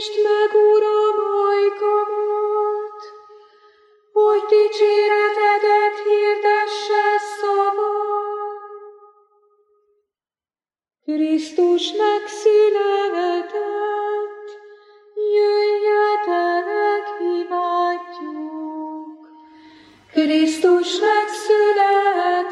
Nyisd meg, Uram, ajkamat, hogy dicséretedet hirdesse szavam. Krisztus megszületett, jöjjetek, imádjuk. Krisztus megszületett,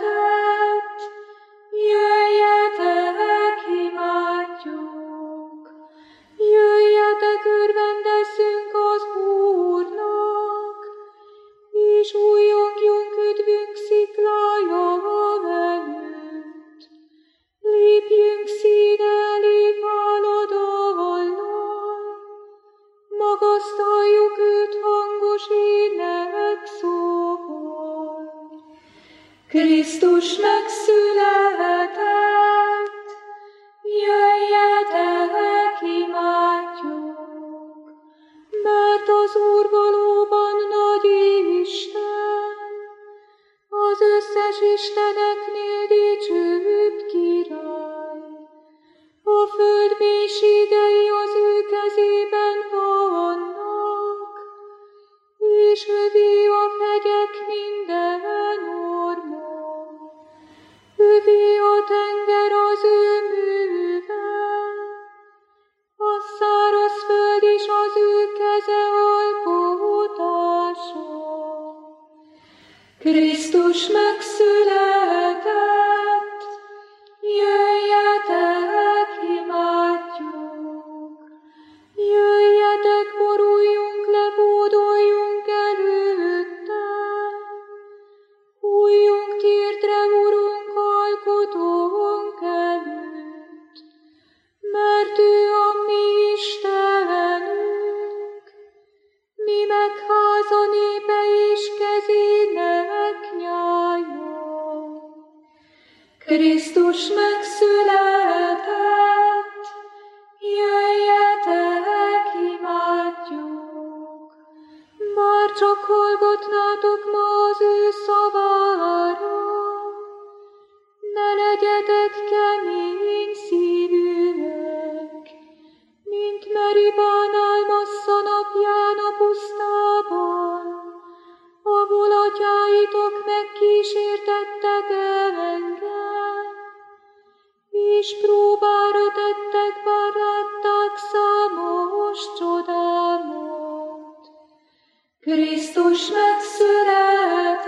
jöjjetek, imádjuk. Jöjjetek, örvendezzünk az Úrnak, és újjongjunk üdvünk sziklája előtt. Lépjünk színe elé váladallal, magasztaljuk őt hangos ének szóval. Krisztus megszületett, jöjjetek, imádjuk, mert az Úr valóban nagy Isten, az összes isteneknél dicsőbb király. A föld mélységei az ő kezében vannak, és övé a hegyek minden orma. Övé a tenger az ő műve, a száraz föld is az ő keze alkotása. Krisztus megszületett, jöjjetek, imádjuk. Jöjjetek, boruljunk le, bódoljunk előtte. Hújjunk térdre, Urunk, alkotónk előtt, mert ő a mi Istenünk, mi meg háza népe és kezének nyája. Krisztus megszületett, jöjjetek, imádjuk. Már csak hallgatnátok ma az ő szavára, ne legyetek kemény szívűek, mint Meribánál Massza napján a pusztában, ahol atyáitok megkísértettek engem, és próbára tettek, bár látták számos csodámat. Krisztus megszületett,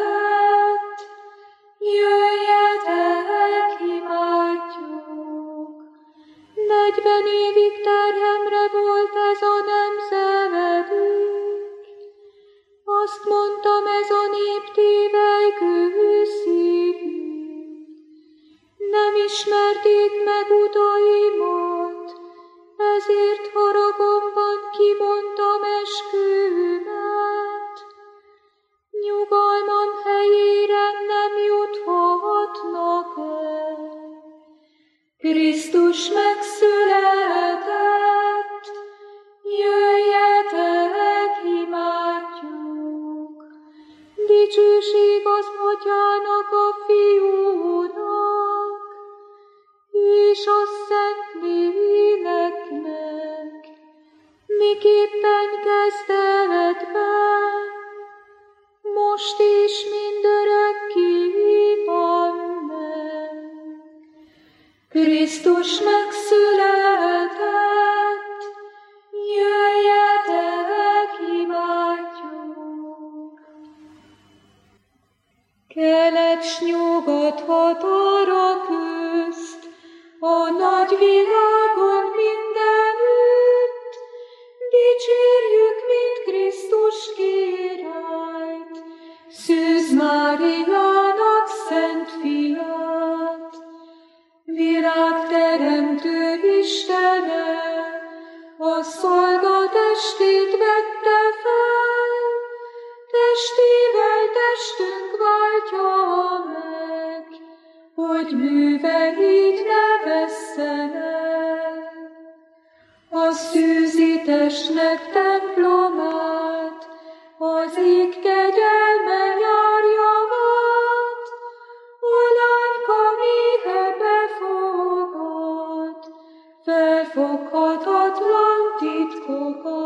jöjjetek, imádjuk. 40 évig terhemre volt ez a nemzedék, azt mondtam, ez a nép tévelykő szívű. Nem ismerték meg utaimat, ezért haragomban kimondtam eskümet. Nyugalmam helyére nem juthatnak el. Krisztus megszületett, jöjjetek, imádjuk. Dicsőség az Atyának, a Fiúnak, és a Szentléleknek, miképpen kezdetben, most és mindörökké. Amen. Krisztus megszületett, jöjjetek, imádjuk. Kelet s nyugat határa közt, a nagy világon mindenütt, dicsérjük, mint Krisztus királyt, Szűz Máriának szent fiát. Világteremtő Istene, a szolga testét vette fel, testével testünk váltja meg, hogy műveit ne vesszen el. A szűzi testnek templomát, az ég kegyelme járja át, a lányka méhe befogad, felfoghatatlan titkokat.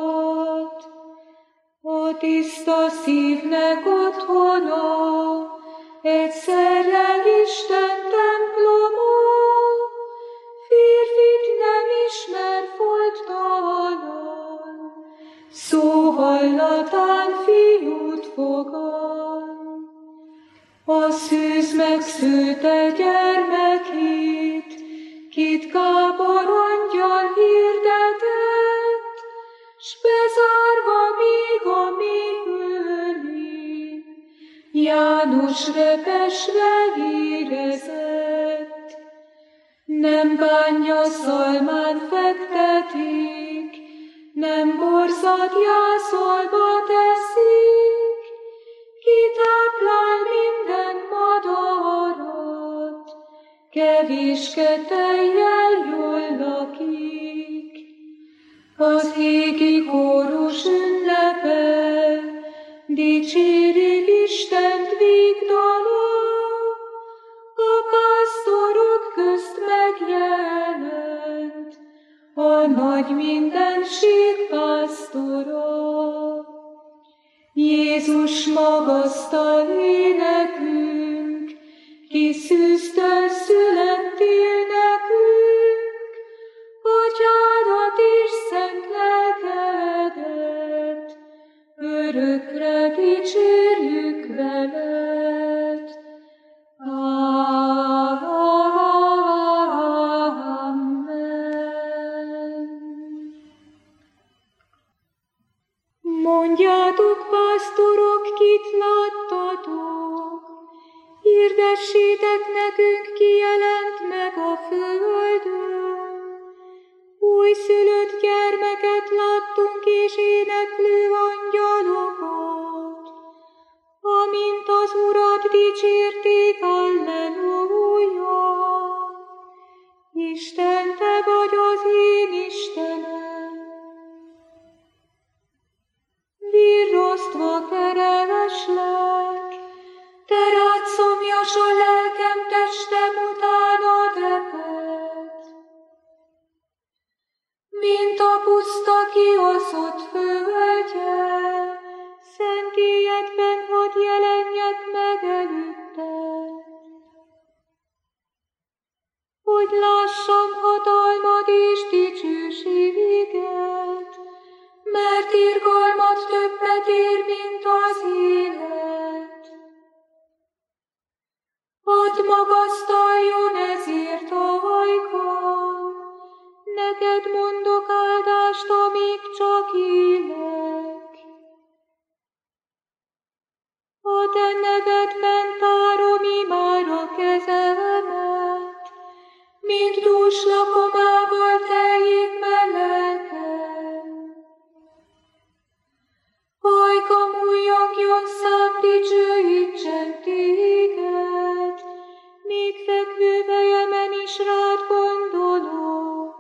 tiszta szívnek otthona, egyszerre Isten temploma, férfit nem ismer foldtalan, szó hallatán fiút fogad. A szűz megszülte gyermekét, kit Gábor angyal hirdetett, s bezárva még a méhőré, János repesve érezett. Nem bánja szalmán fektetik, nem borzad jászolba teszik, kitáplál minden madarat, kevéske tejjel jól lakik. Az égi kórus ünnepel, dicsérik Istent végdala, a pásztorok közt megjelent, a nagy mindenség pásztora. Jézus magasztal énekünk, ki szűztől születtél nekünk, Atyádat és szent lelkedet, örökre dicsérjük veled. Mondjátok, pásztorok, kit láttatok, hirdessétek nekünk, ki jelent meg a földön. Újszülött gyermeket láttunk, és éneklő angyalokat, amint az Urat dicsérték, halleluja. Isten, te vagy az én Istenem, virrasztva kereslek, te rád szomjas a lelkem, testem utánad reped. Mint a puszta kiosztott földje, szentélyedben hadd jelenjek meg előtted. Hogy lássam hatalmad és dicsőséget, mert irgalmat többet ér, mint az élet. Hadd magasztaljon ezért a hajkam, neked mondok áldást, amíg csak élek. A te nevedben tárom imára kezemet, mint dús lakomával teljék be lelkem. Hajkam újjongjon szám, dicsőítsen téged, még fekvő fejemen is rád gondolok.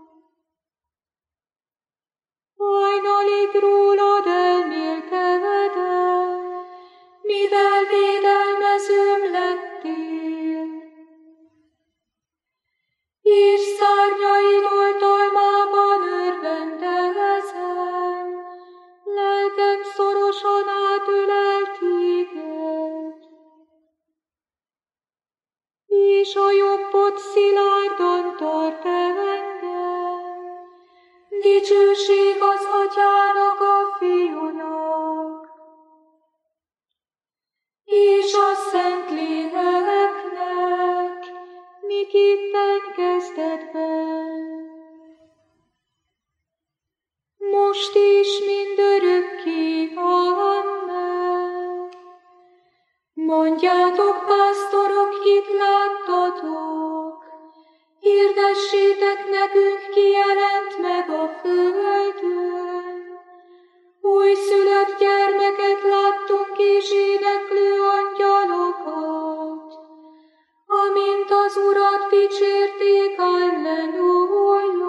Hajnalig rólad elmélkedem, mivel védelmezőm lettél. És szárnyaid oltalmában örvendezem, lelkem szorosan átölel téged. És a jobbod szilárdan tart engem, dicsőség az Atyának, a Fiúnak, és a Szentléleknek, miképpen kezdetben, most is mindörökké. Amen. Mondjátok, pásztorok, kit láttatok, hirdessétek nekünk, ki jelent meg a földön. Újszülött gyermeket láttunk, és éneklő angyalokat, amint az Urat dicsérték, halleluja.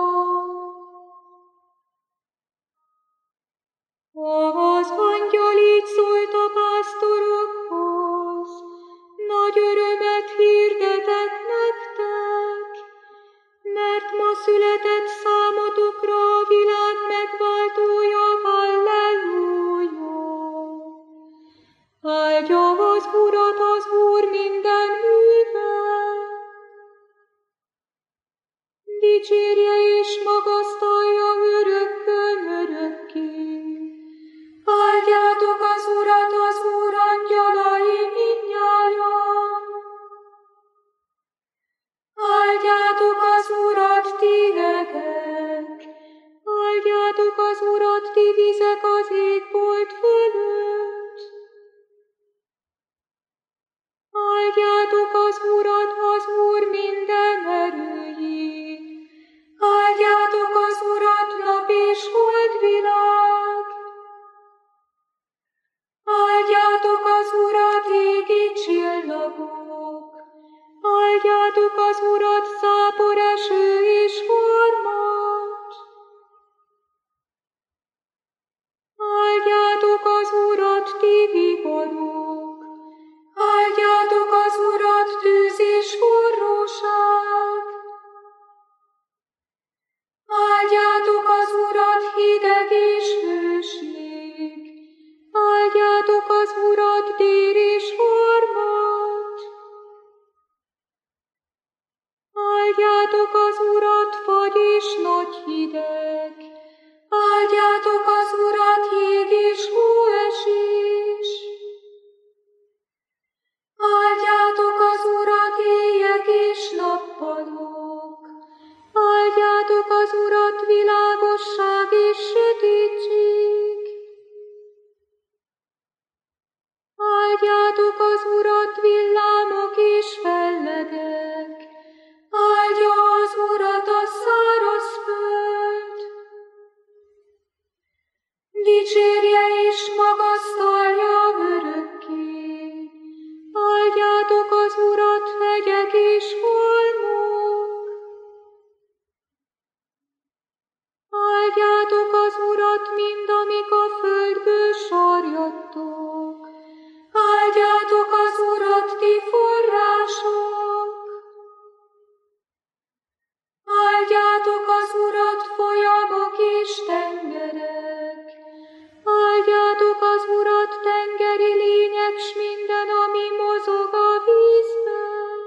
Az angyal így szólt a pásztorokhoz, nagy örömet hirdetek nektek, mert ma született Áldjátok az Urat, ti vizek az égbolt fölött. Áldjátok az Urat, az Úr minden erői. Áldjátok az Urat, nap és holdvilág. Áldjátok az Urat, égi csillagok. Áldjátok az Urat, zápor, eső és harmat. Áldjátok az Urat, ti viharok. Áldjátok az Urat, tűz és forróság. Áldjátok az Urat, hideg és hőség. Áldjátok az Urat, dél és harmat. Áldjátok az Urat, fagy és nagy hideg. Áldjátok az Urat, jég és hóesés. Áldjátok az Urat, éjek és nappalok. Áldjátok az Urat, világosság és sötétség. Áldjátok az Urat, villámok és fellegek. Áldja az Urat a száraz föld. Dicsérje és magasztalja örökké. Áldjátok az Urat, hegyek és holmok. Áldjátok az Urat, mind amik a földből sarjadtok. Áldjátok az Urat, ti források. Áldjátok az Urat, folyamok és tengerek. Áldjátok az Urat, tengeri lények, s minden, ami mozog a vízben.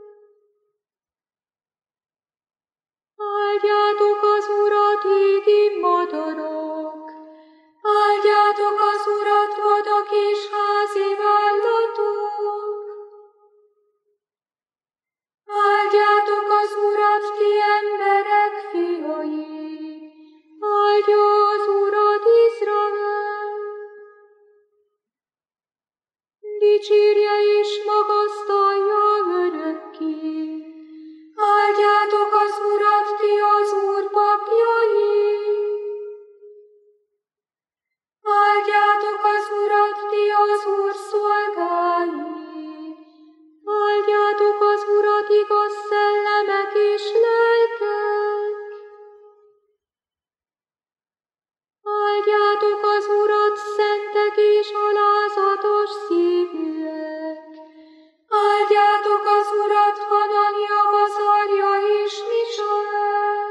Áldjátok az Urat, égi madarak. Áldjátok az Urat, vadak és házi állatok. Áldjátok az Urat, ti emberek fiai. Áldja az Urat Izrael. Dicsérje és magasztalja örökké. Áldjátok az Urat, ti az Úr papjai. Áldjátok az Urat, ti az Úr szolgái. Áldjátok az Urat, igaz szellemek és lelkek. Áldjátok az Urat, szentek és alázatos szívűek. Áldjátok az Urat, Hanania, Azarja és Misael.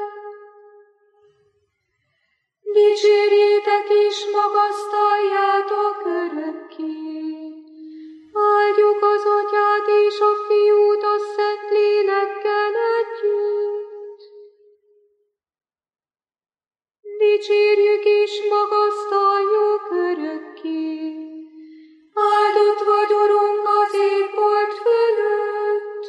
Dicsérjétek és magasztaljátok örökké. Áldjuk az Atyát és a Fiút a Szent Lélekkel együtt. Dicsérjük és magasztaljuk örökké. Áldott vagy, Urunk, az égbolt fölött.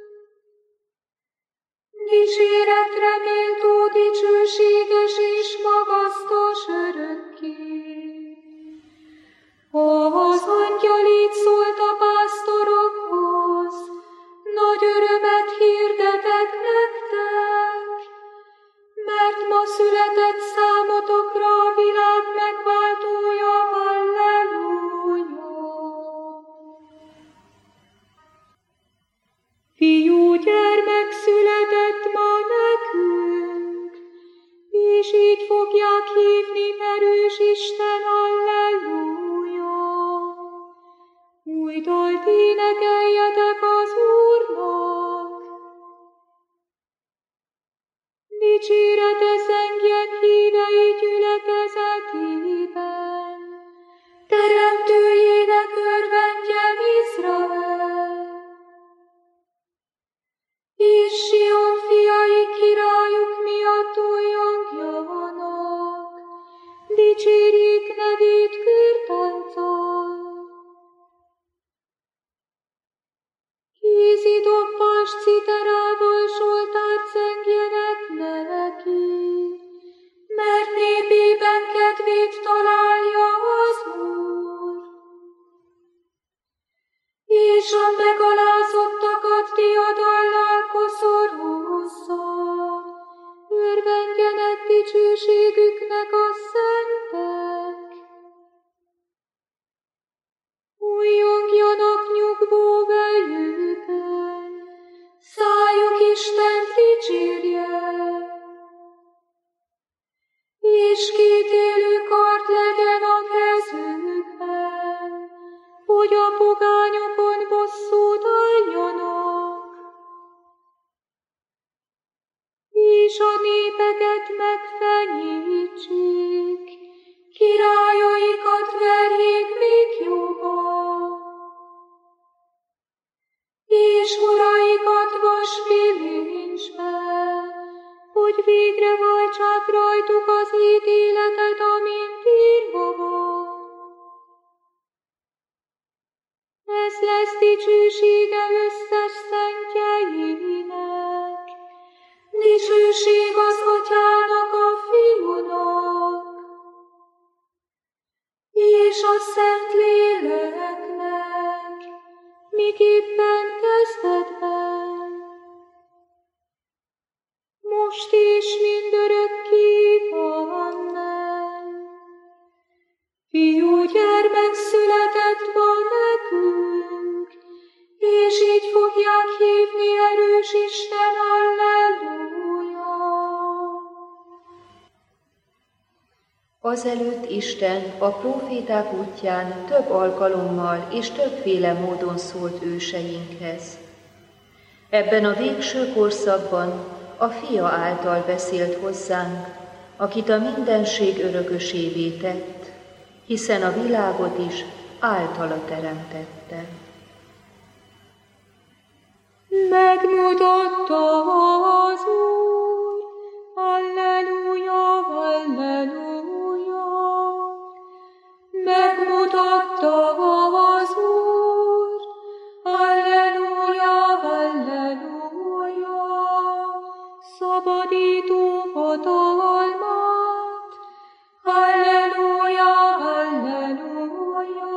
Dicséretre méltó, dicsőséges és magasztos örökké. Az angyal így szólt a pásztorokhoz, nagy örömet hirdetek nektek, mert ma született számotokra a világ megváltója, halleluja. Fiú gyermek született ma nekünk, és így fogják hívni erős Isten, halleluja. Új dalt énekeljetek az Úrnak. Dicsérete zengjen hívei gyülekezetében. Teremtőjének örvendjen Izrael. És Sion fiai királyuk miatt újongjanak. Dicsérjék nevét kürtánccal. Kézi dobbás citerával Zsoltárt zengjenek neki, mert népében megalázottakat diadallal koszorúzza. Örvendjenek dicsőségüknek a szentek. Újjongjanak nyugvó vejükön, szájuk Istent dicsérje. És kétélő kard legyen a kezükben, hogy a pogányokon bosszút álljanak, és a népeket megfenyítsék, királyaikat verjék még jobban, és uraikat vasbilincsbe, hogy végre váltsák rajtuk az ítéletet, amint írva van. Ez lesz dicsősége összes szentjeinek, dicsőség az Atyának, a Fiúnak, és a Szentléleknek, miképpen kezdetben, most és mindörökké. Amen. Fiúgyermek született ma nekünk, és így fogják hívni erős Isten, Alleluja. Azelőtt Isten a próféták útján több alkalommal és többféle módon szólt őseinkhez. Ebben a végső korszakban a Fia által beszélt hozzánk, akit a mindenség örökösévé tett, hiszen a világot is általa teremtette. Megmutatta az Úr, Alleluja, Alleluja. Megmutatta az Úr, Alleluja, Alleluja. Szabadító hatalmát, Alleluja, Alleluja.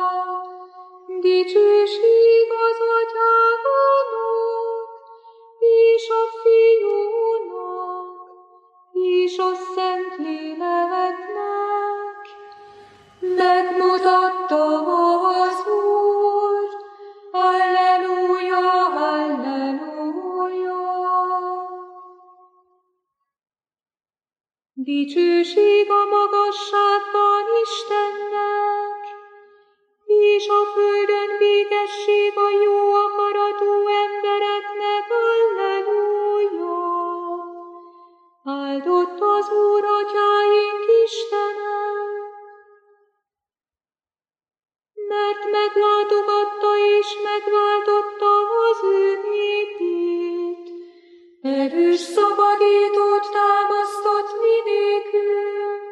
Dicsőség az Atyának, és a Fiúnak, és a Szentléleknek. Megmutatta az Úr, Alleluja, Alleluja. Dicsőség a magasságban Istennek, és a földön békesség a jó akaratú embereknek, Alleluja. Áldott az Úr, Atyáink Istene, mert meglátogatta és megváltotta az ő népét, erős szabadítót támasztott mi nékünk.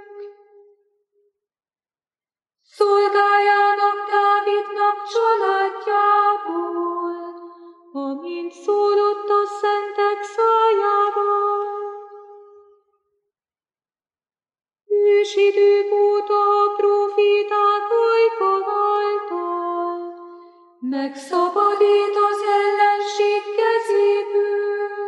Szolgájának, Dávidnak családjából, amint szólott a szentek szájával. Ősidők óta a próféták ajka által megszabadít az ellenség kezéből.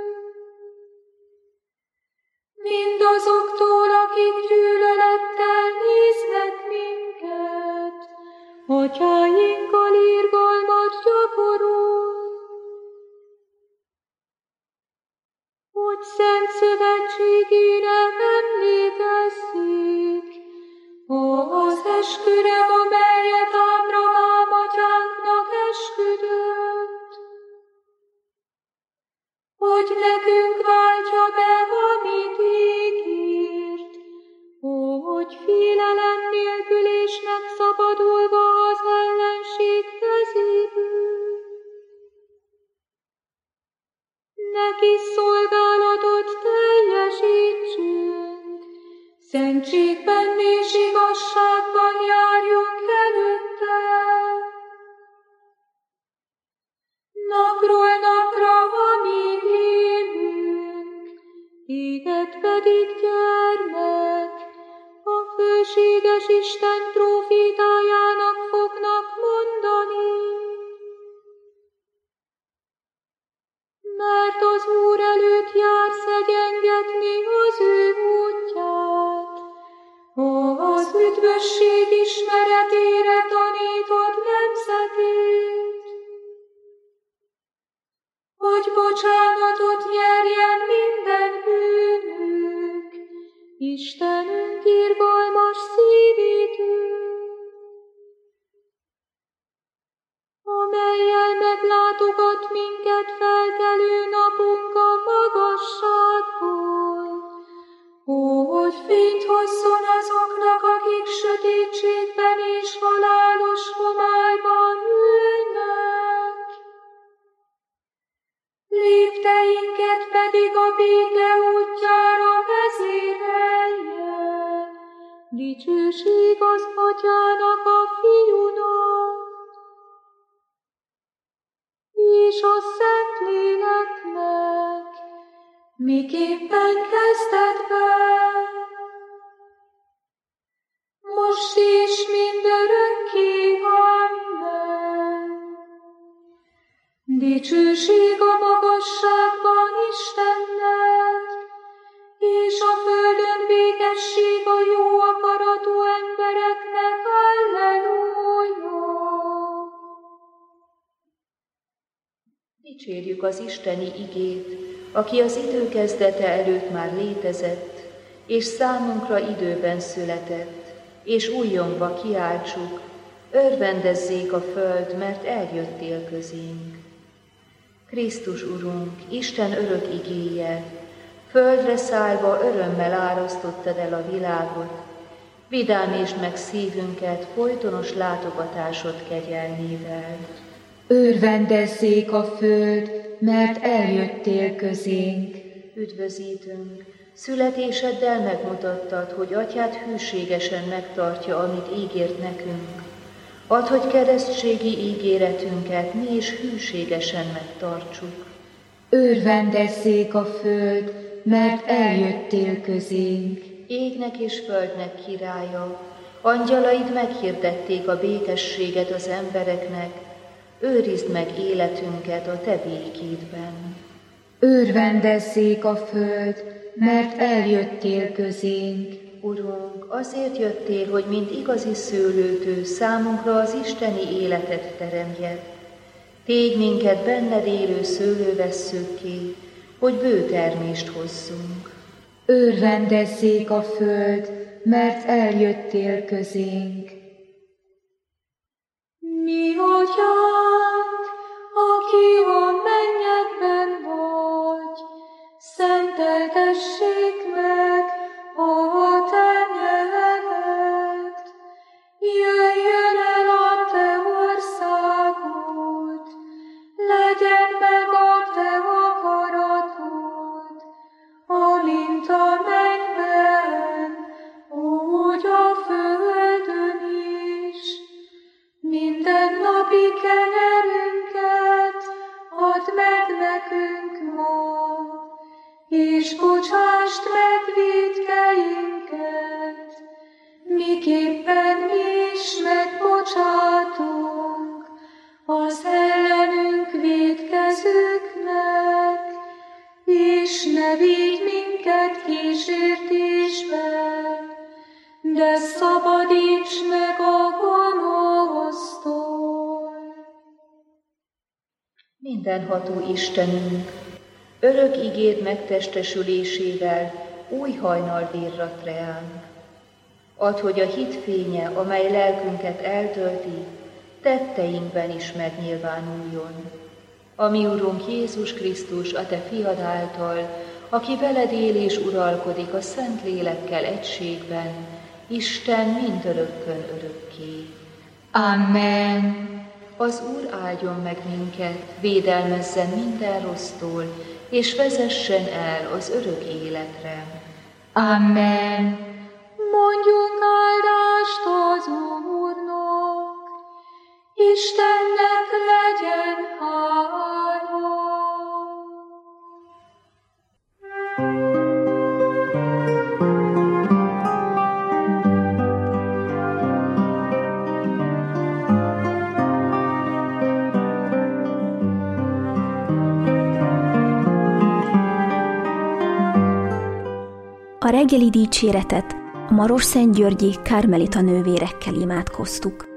Mindazoktól, akik gyűlölettel néznek minket, atyáinkkal irgalmat gyakorol, hogy szent szövetségére emlékezzék, az esküre, amelyet Ábrahám atyánknak esküdött, hogy nekünk váltja be, amit ígért, hogy félelem nélkül és megszabadulva az ellenség kezéből. Neki szolgálatot teljesítsünk, szentségben és igazságban járjunk előtte. Napról napra, amíg élünk, téged pedig, gyermek, a fölséges Isten prófétájának fognak mondani. üdvösség ismeretére tanítod nemzetét, hogy bocsánatot nyerjen minden bűnük, Istenünk irgalmas szívítünk, amellyel meglátogat minket felkelő napunk a magasságból, hogy fényt hozzon azoknak, akik sötétségben és halálos homályban ülnek. Lépteinket pedig a béke útjára vezérelje, dicsőség az Atyának, a Fiúnak, és a Szentléleknek, miképpen kezdetben, most és mindörökké. Amen. Dicsőség a magasságban Istennek, és a földön békesség a jó akaratú embereknek. Halleluja! Dicsérjük az isteni igét, aki az idő kezdete előtt már létezett, és számunkra időben született, és újjongva kiáltsuk, örvendezzék a föld, mert eljöttél közénk. Krisztus Urunk, Isten örök igéje, földre szállva örömmel árasztottad el a világot, vidámítsd meg szívünket folytonos látogatásod kegyelmével. Örvendezzék a föld, mert eljöttél közénk. Üdvözítünk, születéseddel megmutattad, hogy Atyád hűségesen megtartja, amit ígért nekünk. Add, hogy keresztségi ígéretünket mi is hűségesen megtartsuk. Örvendezzék a föld, mert eljöttél közénk. Égnek és földnek királya, angyalaid meghirdették a békességet az embereknek, őrizd meg életünket a te békédben. Örvendezzék a föld, mert eljöttél közénk. Urunk, azért jöttél, hogy mint igazi szőlőtő számunkra az isteni életet teremje. Tégy minket benned élő szőlővesszőkké, hogy bő termést hozzunk. Örvendezzék a föld, mert eljöttél közénk. Mi Atyánk, aki a mennyekben vagy, szenteltessék meg a te neved. Jöjjön el a te országod, legyen meg a te akaratod, amint a mennyben, úgy a földön is. Mindennapi kenyerünket add meg nekünk ma, és bocsásd meg vétkeinket, miképpen mi is megbocsátunk az ellenünk vétkezőknek, és ne vigy minket kísértésbe, de szabadíts meg a gonosztól. Mindenható Istenünk, örök igéd megtestesülésével új hajnal virrat reánk. Add, hogy a hit fénye, amely lelkünket eltölti, tetteinkben is megnyilvánuljon. Ami Urunk Jézus Krisztus, a te fiad által, aki veled él és uralkodik a Szent Lélekkel egységben, Isten mindörökkön örökké. Amen. Az Úr áldjon meg minket, védelmezzen minden rossztól, és vezessen el az örök életre. Amen. Mondjunk áldást az Úrnak, Istennek legyen hála. A reggeli dicséretet Marosszentgyörgyi kármelita nővérekkel imádkoztuk.